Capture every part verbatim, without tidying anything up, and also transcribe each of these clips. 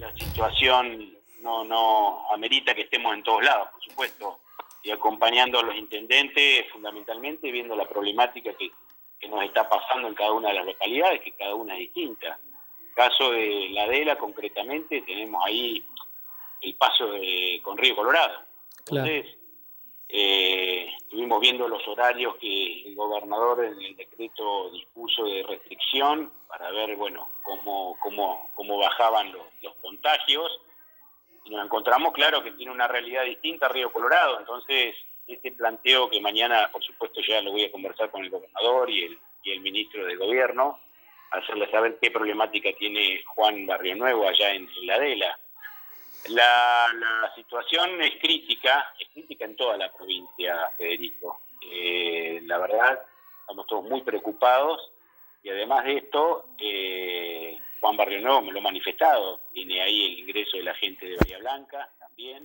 la situación no, no amerita que estemos en todos lados, por supuesto, y acompañando a los intendentes, fundamentalmente viendo la problemática que, que nos está pasando en cada una de las localidades, que cada una es distinta. En el caso de la Adela, concretamente, tenemos ahí el paso de, con Río Colorado. Entonces, claro. eh, estuvimos viendo los horarios que el gobernador en el decreto dispuso de restricción para ver, bueno, cómo, cómo, cómo bajaban los, los contagios. Y nos encontramos, claro, que tiene una realidad distinta Río Colorado. Entonces, este planteo que mañana, por supuesto, ya lo voy a conversar con el gobernador y el, y el ministro de Gobierno, hacerle saber qué problemática tiene Juan Barrio Nuevo allá en, en la Adela. La, la situación es crítica, es crítica en toda la provincia, Federico. Eh, la verdad, estamos todos muy preocupados y además de esto, eh, Juan Barrio Nuevo me lo ha manifestado, tiene ahí el ingreso de la gente de Bahía Blanca también,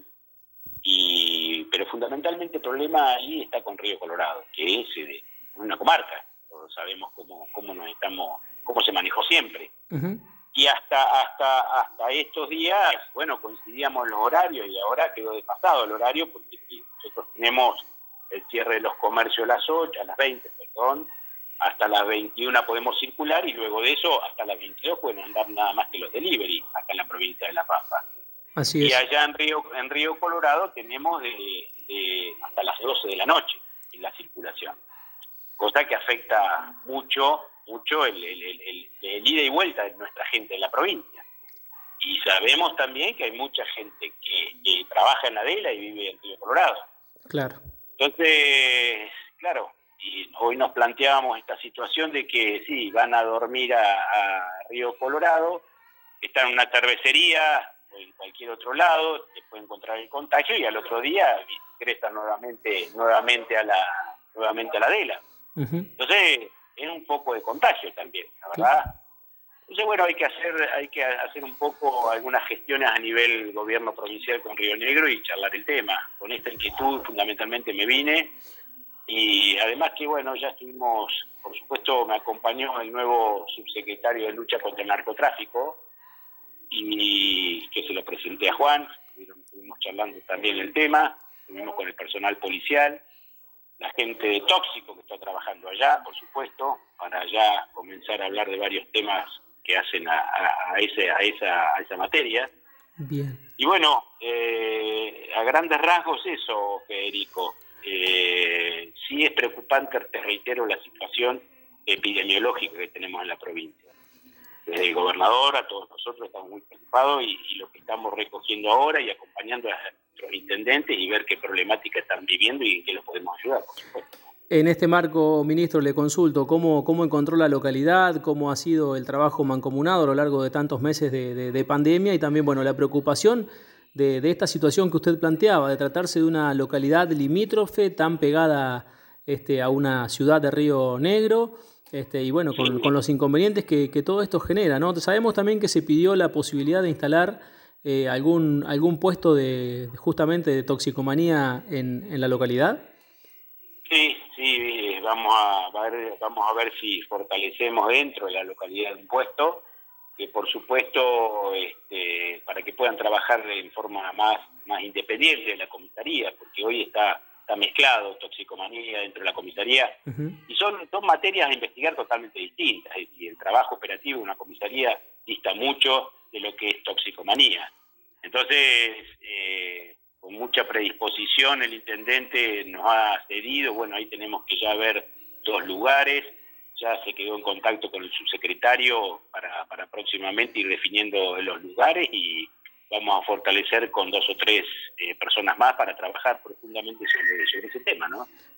y, pero fundamentalmente el problema ahí está con Río Colorado, que es eh, una comarca, todos sabemos cómo, cómo nos estamos, cómo se manejó siempre. Uh-huh. Y hasta hasta hasta estos días, bueno, coincidíamos en los horarios y ahora quedó desfasado el horario porque nosotros tenemos el cierre de los comercios a las ocho, a las veinte, perdón, hasta las veintiuna podemos circular y luego de eso hasta las veintidós pueden andar nada más que los delivery acá en la provincia de La Pampa. Así es. Y allá en Río en Río Colorado tenemos de, de hasta las doce de la noche en la circulación, cosa que afecta mucho mucho el, el, el, el, el ida y vuelta de nuestra gente en la provincia. Y sabemos también que hay mucha gente que, que trabaja en la Adela y vive en Río Colorado. Claro. Entonces, claro, y hoy nos planteábamos esta situación de que sí, van a dormir a, a Río Colorado, están en una cervecería o en cualquier otro lado, se puede encontrar el contagio y al otro día ingresan nuevamente, nuevamente a la, nuevamente a la Adela. Uh-huh. Entonces, es un poco de contagio también, la verdad. Claro. Entonces, bueno, hay que hacer hay que hacer un poco algunas gestiones a nivel gobierno provincial con Río Negro y charlar el tema. Con esta inquietud fundamentalmente me vine y además que, bueno, ya estuvimos, por supuesto, me acompañó el nuevo subsecretario de Lucha contra el Narcotráfico y que se lo presenté a Juan, estuvimos charlando también el tema, estuvimos con el personal policial, la gente de Tóxico que está trabajando allá, por supuesto, para ya comenzar a hablar de varios temas que hacen a, a, a, ese, a, esa, a esa materia. Bien. Y bueno, eh, a grandes rasgos eso, Federico. Eh, sí es preocupante, te reitero, la situación epidemiológica que tenemos en la provincia. Desde el gobernador a todos nosotros estamos muy preocupados y, y lo que estamos recogiendo ahora y acompañando a nuestros intendentes y ver qué problemática están viviendo y en qué los podemos ayudar, por supuesto. En este marco, ministro, le consulto, ¿cómo, cómo encontró la localidad? ¿Cómo ha sido el trabajo mancomunado a lo largo de tantos meses de, de, de pandemia? Y también, bueno, la preocupación de, de esta situación que usted planteaba, de tratarse de una localidad limítrofe tan pegada este, a una ciudad de Río Negro, este, y bueno, con, con los inconvenientes que, que todo esto genera, ¿no? Sabemos también que se pidió la posibilidad de instalar eh, algún, algún puesto de justamente de toxicomanía en, en la localidad. Sí, sí, vamos a ver, vamos a ver si fortalecemos dentro de la localidad un puesto, que por supuesto, este, para que puedan trabajar en forma más, más independiente de la comisaría, porque hoy está, está mezclado toxicomanía dentro de la comisaría, uh-huh. y son dos materias a investigar totalmente distintas, es decir, el trabajo operativo de una comisaría dista mucho de lo que es toxicomanía. Entonces, eh, con mucha predisposición el intendente nos ha cedido, bueno, ahí tenemos que ya ver dos lugares, ya se quedó en contacto con el subsecretario para, para próximamente ir definiendo los lugares y vamos a fortalecer con dos o tres eh, personas más para trabajar profundamente sobre, sobre ese tema, ¿no?